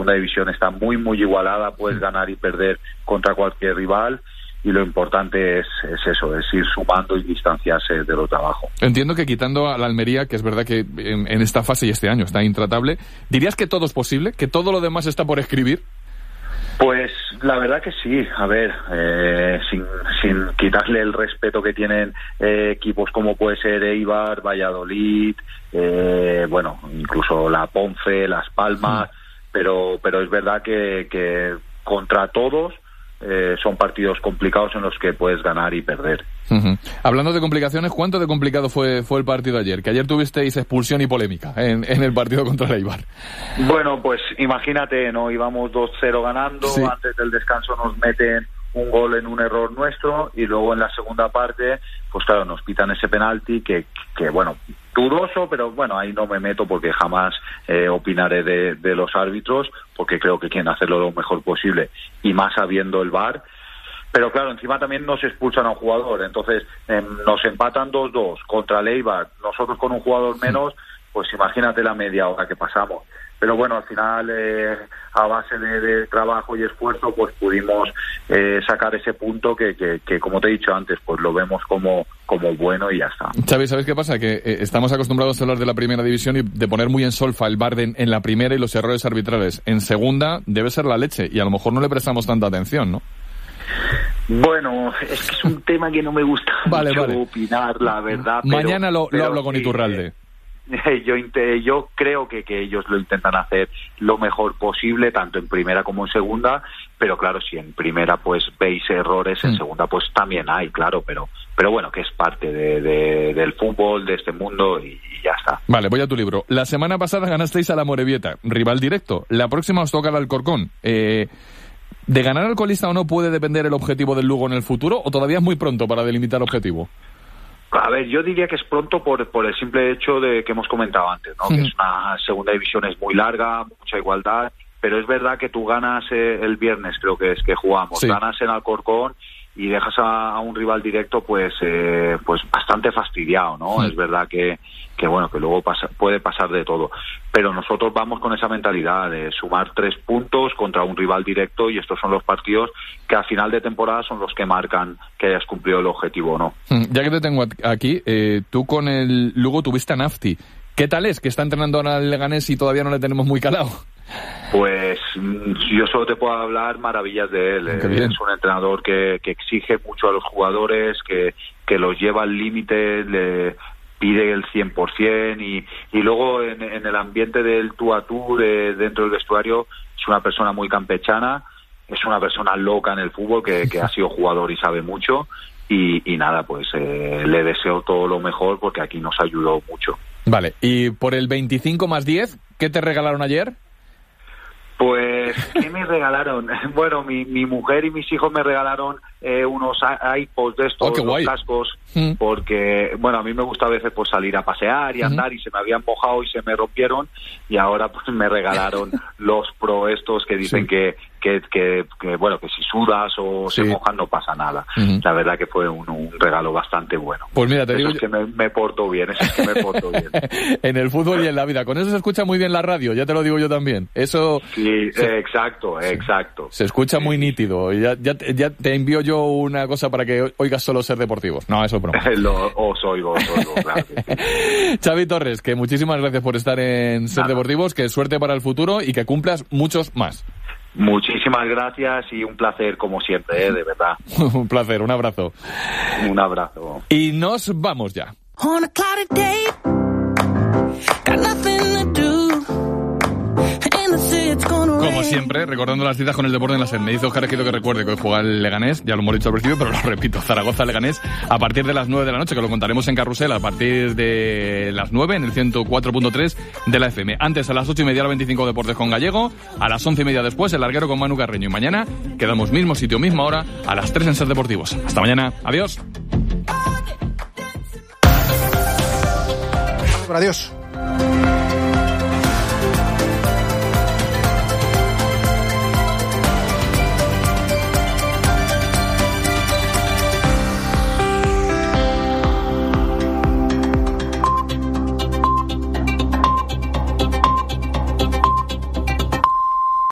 segunda división está muy, muy igualada, puedes ganar y perder contra cualquier rival. Y lo importante es eso, es ir sumando y distanciarse de los de abajo. Entiendo que quitando a la Almería, que es verdad que en esta fase y este año está intratable, ¿dirías que todo es posible? ¿Que todo lo demás está por escribir? Pues la verdad que sí. A ver, sin quitarle el respeto que tienen equipos como puede ser Eibar, Valladolid, incluso la Ponce, Las Palmas, pero es verdad que contra todos son partidos complicados en los que puedes ganar y perder. Uh-huh. Hablando de complicaciones, ¿cuánto de complicado fue el partido ayer? Que ayer tuvisteis expulsión y polémica en el partido contra el Eibar. Bueno, pues imagínate, ¿no? Íbamos 2-0 ganando, sí. Antes del descanso nos meten un gol en un error nuestro y luego en la segunda parte, pues claro, nos pitan ese penalti que bueno, dudoso, pero bueno, ahí no me meto porque jamás opinaré de los árbitros, porque creo que quieren hacerlo lo mejor posible y más sabiendo el VAR. Pero claro, encima también nos expulsan a un jugador, entonces nos empatan 2-2 contra el Eibar, nosotros con un jugador menos, pues imagínate la media hora que pasamos. Pero bueno, al final, a base de trabajo y esfuerzo, pues pudimos sacar ese punto que, como te he dicho antes, pues lo vemos como bueno y ya está. Xavi, ¿sabes qué pasa? Que estamos acostumbrados a hablar de la primera división y de poner muy en solfa el VAR en la primera y los errores arbitrales. En segunda debe ser la leche y a lo mejor no le prestamos tanta atención, ¿no? Bueno, es que es un tema que no me gusta mucho opinar, la verdad. Mañana lo hablo con Iturralde. Yo creo que ellos lo intentan hacer lo mejor posible, tanto en primera como en segunda, pero claro, si en primera pues veis errores, en segunda pues también hay, claro, pero bueno, que es parte del fútbol, de este mundo y ya está. Vale, voy a tu libro. La semana pasada ganasteis a la Amorebieta, rival directo. La próxima os toca el Alcorcón. ¿De ganar al colista o no puede depender el objetivo del Lugo en el futuro o todavía es muy pronto para delimitar objetivo? A ver, yo diría que es pronto por el simple hecho de que hemos comentado antes, ¿no? Que es una segunda división, es muy larga, mucha igualdad, pero es verdad que tú ganas el viernes, creo que es que jugamos, ganas en Alcorcón y dejas a un rival directo pues bastante fastidiado, ¿no? Es verdad que bueno, que luego puede pasar de todo, pero nosotros vamos con esa mentalidad de sumar 3 puntos contra un rival directo y estos son los partidos que a final de temporada son los que marcan que hayas cumplido el objetivo o no. Ya que te tengo aquí, tú con el Lugo tuviste a Nafti. ¿Qué tal es que está entrenando ahora el Leganés y todavía no le tenemos muy calado? Pues yo solo te puedo hablar maravillas de él. Es un entrenador que exige mucho a los jugadores, que los lleva al límite, le pide el 100% y luego en el ambiente del tú a tú dentro del vestuario es una persona muy campechana, es una persona loca en el fútbol que ha sido jugador y sabe mucho y nada, pues le deseo todo lo mejor porque aquí nos ayudó mucho. Vale, y por el 25 más 10, ¿qué te regalaron ayer? Pues, ¿qué me regalaron? Bueno, mi mujer y mis hijos me regalaron unos iPods de estos, los cascos, porque, bueno, a mí me gusta a veces pues salir a pasear y andar y se me habían mojado y se me rompieron y ahora pues me regalaron los Pro estos que dicen que bueno, que si sudas o se mojan no pasa nada. La verdad que fue un regalo bastante bueno. Pues mira, te digo... Es que me porto bien, es que me porto bien. En el fútbol y en la vida. Con eso se escucha muy bien la radio, ya te lo digo yo también. Eso... Sí, exacto. Se escucha muy nítido. Ya te envío yo una cosa para que oigas solo Ser Deportivos. No, eso es broma. Os oigo, claro que sí. Xavi Torres, que muchísimas gracias por estar en Ser Deportivos, que suerte para el futuro y que cumplas muchos más. Muchísimas gracias y un placer como siempre, de verdad. Un placer, un abrazo. Un abrazo. Y nos vamos ya. Como siempre, recordando las citas con el deporte en la SER. Me dice Óscar Ejido que recuerde que hoy juega el Leganés, ya lo hemos dicho al principio, pero lo repito, Zaragoza-Leganés a partir de las 9 de la noche, que lo contaremos en Carrusel a partir de las 9 en el 104.3 de la FM. Antes, a las 8:30, la 25 Deportes con Gallego, a las 11:30 después, el larguero con Manu Carreño. Y mañana quedamos mismo sitio, misma hora, a las 3 en Ser Deportivos. Hasta mañana, adiós. Adiós.